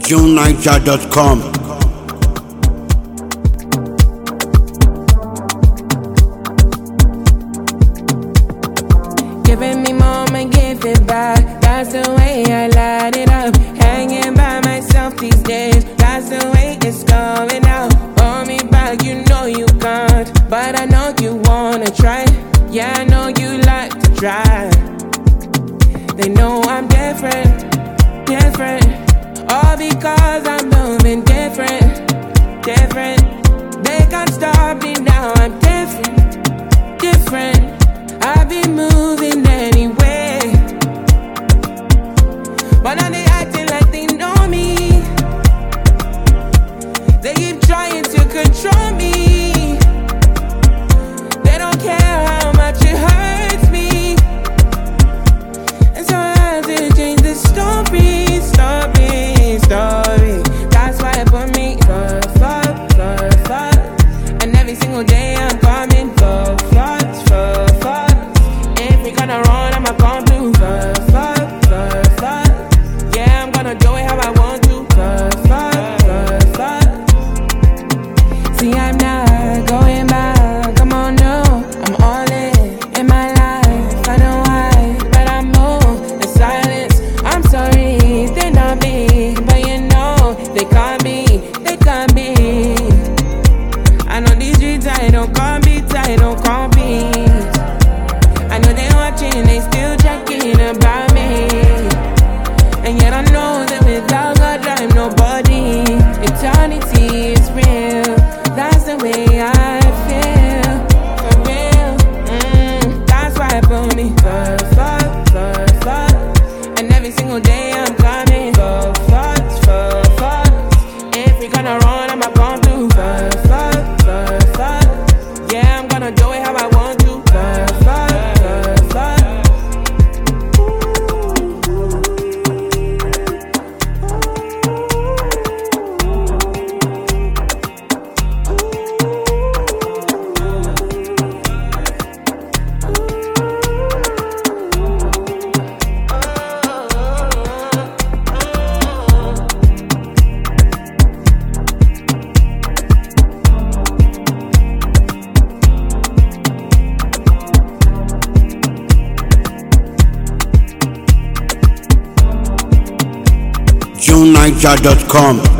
JuneNiger.com. Giving me moment, give it back. That's the way I light it up. Hanging by myself these days. That's the way it's going out. Hold me back, you know you can't. But I know you wanna try. Yeah, I know you like to try. They know I'm different, different. All because I'm moving different, different. They can't stop me now, I'm different, different. I've been moving anyway, but now they acting like they know me. They keep trying to control me. They don't care how much it hurts me. And so I have to change the story, story, story. That's why I put me for. And every single day I'm coming for. If we gonna run, I'ma come through. Yeah, I'm gonna do it how I want to. See, I'm not going back. Come on, no, I'm all in my life. I know why, but I move in silence. I'm sorry, they're not me, but you know they can't be, they can't be. I know these streets, I don't compete, I don't compete. I know they watching, they still checking about me. And yet I know that without God I'm nobody. Eternity is real, that's the way I feel. For real, that's why I put me first. And every single day I'm coming for. If we gonna run, I'ma come through first. Yeah, I'm gonna do it how I want to. JuneNiger.com.